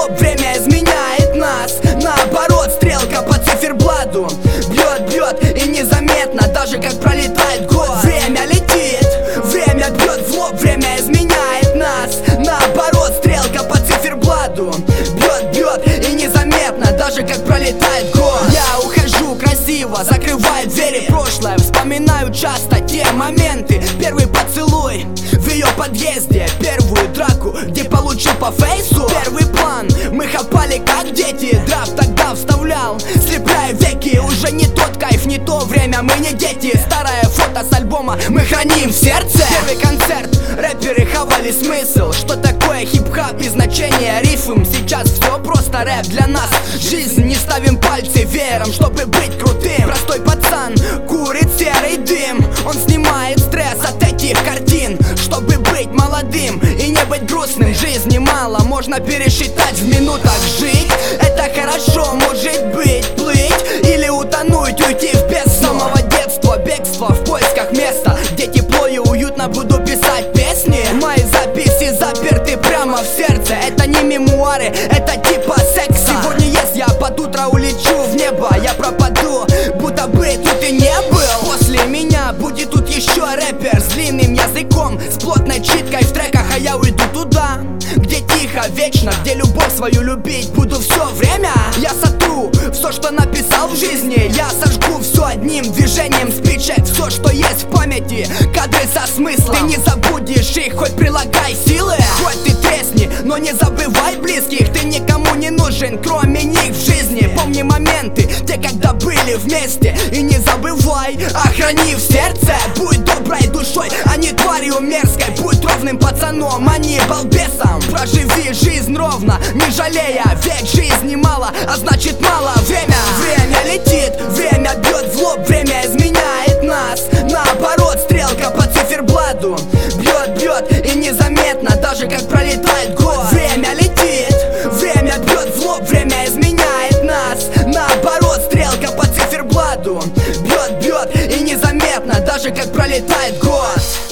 лоб, время изменяет нас. Наоборот, стрелка по циферблату бьет, бьет и незаметно, даже как пролетает год. Время летит, время бьет в лоб, время изменяет нас. Наоборот, стрелка по циферблату бьет, бьет и незаметно, даже как пролетает год. Я ухожу красиво, закрываю двери в прошлое. Вспоминаю часто те моменты. Первый поцелуй в ее подъезде, первую драку, где получил по фейсу. Первый план, мы хапали как дети. Драфт тогда вставлял, слепляя веки. Уже не тот кайф, не то время, мы не дети. Старое фото с альбома мы храним в сердце. Первый концерт, рэперы хавали смысл. Что такое хип-хап и значение рифм? Сейчас все просто рэп для нас. Жизнь, не ставим пальцы веером, чтобы быть крутым. Простой пацан курит серый дым. Он снимает стресс от этих картин, чтобы быть молодым и не быть грустным. Жизни мало, можно пересчитать в минутах. Жить — это хорошо, может быть. Плыть или утонуть, уйти в бездну. С самого детства бегство в поисках места, где тепло и уютно буду писать песни. Мои записи заперты прямо в сердце. Это не мемуары, это типа секса. Сегодня если я под утро улечу в небо, я пропаду, будто бы тут и не был. После меня будет тут еще рэпер с длинным языком, с плотной читкой в треках. А я уйду туда, где тихо, вечно, где любовь свою любить буду все время. Я сотру все, что написал в жизни. Я сожгу все одним движением спичек. Все, что есть в памяти, кадры со смыслом. Ты не забудешь их, хоть прилагай силы. Хоть ты тресни, но не забывай близких. Ты никому не нужен, кроме них в жизни. Помни моменты, те, когда были вместе. И не забывай, охрани в сердце. Будь доброй душой, а не тварью мерзкой. Будь ровным пацаном, а не балбесом. Проживи жизнь ровно, не жалея. Ведь жизни мало, а значит мало время. Время летит, время бьет в лоб, время изменяет нас. Наоборот, стрелка по циферблату бьет, бьет и незаметно, даже как пролетает год. Время летит, время бьет в лоб, время изменяет нас. Наоборот, стрелка по циферблату бьет, бьет и незаметно, даже как пролетает год.